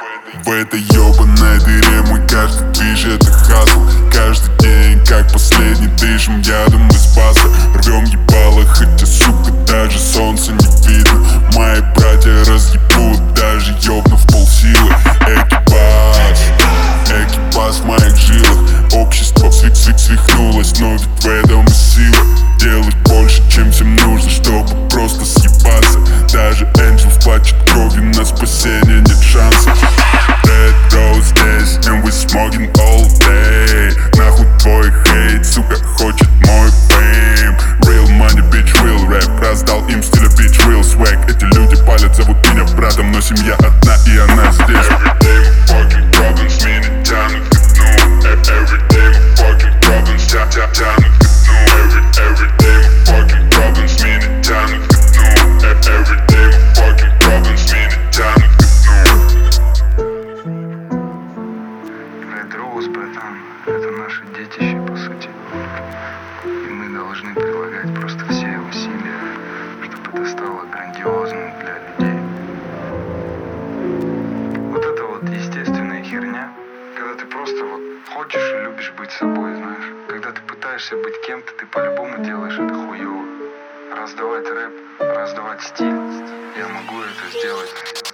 В этой ёбаной дыре мой каждый движ — это хасл. Каждый день, как последний, дышим ядом из паса. Рвем ебало, хотя, сука, даже солнца не видно. Мои братья разъебут, даже ёбнув полсилы. Экипаж в моих жилах. Общество свихнулось, но ведь в этом и сила. Делать больше, чем всем нужно, чтобы просто съебаться. Даже Энджел плачет кровью, на спасение нет шансов. Red Rose здесь, and we smoking all day. Нахуй твой хейт, сука, хочет мой фейм. Real money, bitch, real rap. Раздал им стиля, bitch, real swag. Эти люди палят, зовут меня братом, но семья одна, и она здесь. Everyday my fucking problems, меня тянут ко дну. Everyday my fucking problems, тянут ко дну. Everyday my fucking problems, меня тянут ко дну. Everyday my fucking problems, меня тянут ко дну. Red Rose, братан, это наше детище, по сути. И мы должны прилагать просто все усилия, чтобы это стало грандиозным для людей. Вот это вот естественная херня, когда ты просто вот хочешь и любишь быть собой, знаешь. Когда ты пытаешься быть кем-то, ты по-любому делаешь это хуёво. Раздавать рэп, раздавать стиль, я могу это сделать.